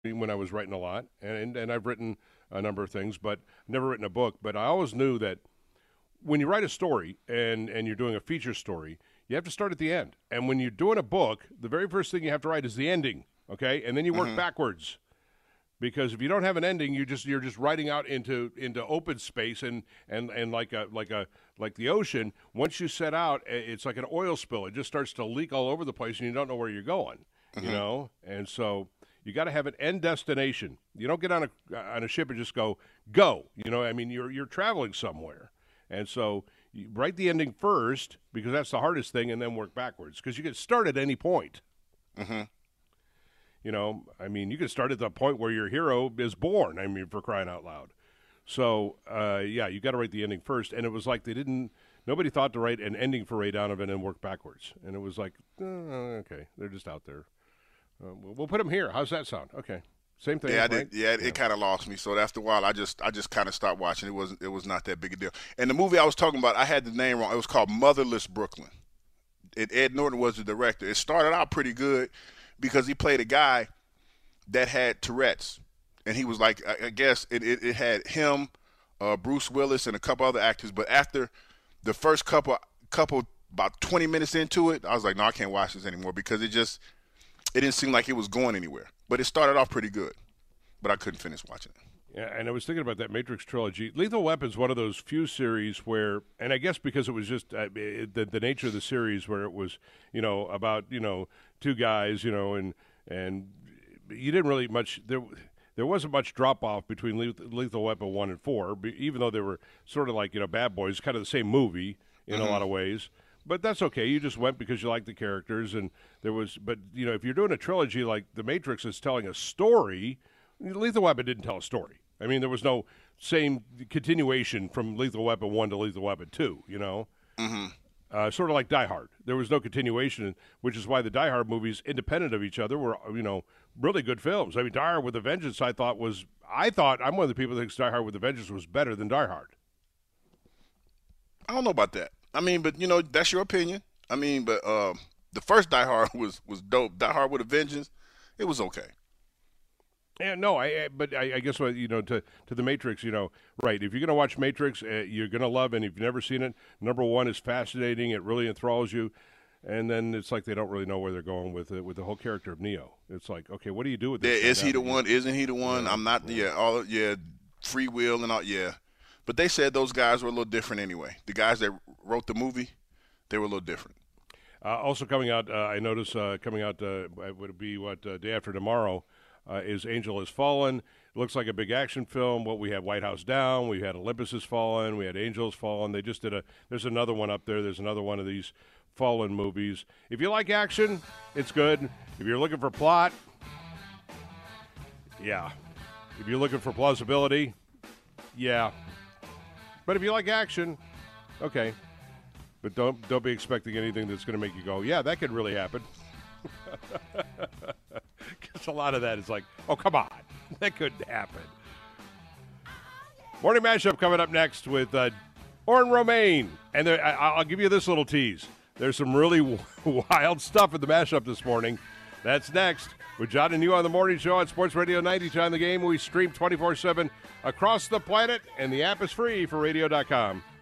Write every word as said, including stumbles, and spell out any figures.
when I was writing a lot, and and I've written a number of things, but never written a book. But I always knew that when you write a story and, and you're doing a feature story, you have to start at the end. And when you're doing a book, the very first thing you have to write is the ending, okay? And then you work mm-hmm. backwards. Because if you don't have an ending, you just you're just writing out into into open space and, and, and like a like a like the ocean. Once you set out, it's like an oil spill. It just starts to leak all over the place, and you don't know where you're going. Mm-hmm. You know, and so you got to have an end destination. You don't get on a on a ship and just go go. You know, I mean, you're you're traveling somewhere, and so you write the ending first because that's the hardest thing, and then work backwards because you can start at any point. Mm-hmm. You know, I mean, you can start at the point where your hero is born, I mean, for crying out loud. So, uh, yeah, you got to write the ending first. And it was like they didn't – nobody thought to write an ending for Ray Donovan and work backwards. And it was like, oh, okay, they're just out there. Uh, we'll, we'll put them here. How's that sound? Okay. Same thing. Yeah, right? did, yeah, it, yeah. it kind of lost me. So after a while, I just I just kind of stopped watching. It wasn't it was not that big a deal. And the movie I was talking about, I had the name wrong. It was called Motherless Brooklyn. It, Ed Norton was the director. It started out pretty good because he played a guy – that had Tourette's, and he was like, I guess it, it, it had him, uh, Bruce Willis, and a couple other actors. But after the first couple, couple about twenty minutes into it, I was like, no, I can't watch this anymore because it just, it didn't seem like it was going anywhere. But it started off pretty good, but I couldn't finish watching it. Yeah, and I was thinking about that Matrix trilogy. Lethal Weapon's one of those few series where, and I guess because it was just uh, it, the the nature of the series where it was, you know, about you know two guys, you know, and and. You didn't really much there. There wasn't much drop off between Lethal Weapon one and four, even though they were sort of like you know Bad Boys, kind of the same movie in mm-hmm. a lot of ways. But that's okay. You just went because you liked the characters, and there was. But you know, if you're doing a trilogy like The Matrix is telling a story, Lethal Weapon didn't tell a story. I mean, there was no same continuation from Lethal Weapon one to Lethal Weapon two. You know. Mm-hmm. Uh, sort of like Die Hard. There was no continuation, which is why the Die Hard movies, independent of each other, were, you know, really good films. I mean, Die Hard with a Vengeance, I thought was, I thought, I'm one of the people that thinks Die Hard with a Vengeance was better than Die Hard. I don't know about that. I mean, but, you know, that's your opinion. I mean, but uh, the first Die Hard was, was dope. Die Hard with a Vengeance, it was okay. Yeah, no, I, I but I, I guess what you know to to the Matrix, you know, right? If you're gonna watch Matrix, uh, you're gonna love, and if you've never seen it, number one is fascinating. It really enthralls you, and then it's like they don't really know where they're going with it, with the whole character of Neo. It's like, okay, what do you do with this? Yeah, is he the one? Isn't he the one? Yeah, I'm not. yeah. Yeah, all yeah, free will and all. Yeah, but they said those guys were a little different anyway. The guys that wrote the movie, they were a little different. Uh, also coming out, uh, I notice uh, coming out uh, would it be what uh, day after tomorrow. Uh, is Angel Has Fallen. It looks like a big action film. What we had White House Down, we had Olympus Has Fallen, we had Angel Has Fallen. They just did a, there's another one up there. There's another one of these Fallen movies. If you like action, it's good. If you're looking for plot, yeah. If you're looking for plausibility, yeah. But if you like action, okay. But don't don't be expecting anything that's going to make you go, yeah, that could really happen. Because a lot of that is like, oh, come on. That couldn't happen. Morning Mashup coming up next with uh, Orrin Romaine. And there, I, I'll give you this little tease. There's some really w- wild stuff in the Mashup this morning. That's next with John and you on the morning show on Sports Radio ninety. John the Game. We stream twenty-four seven across the planet, and the app is free for radio dot com.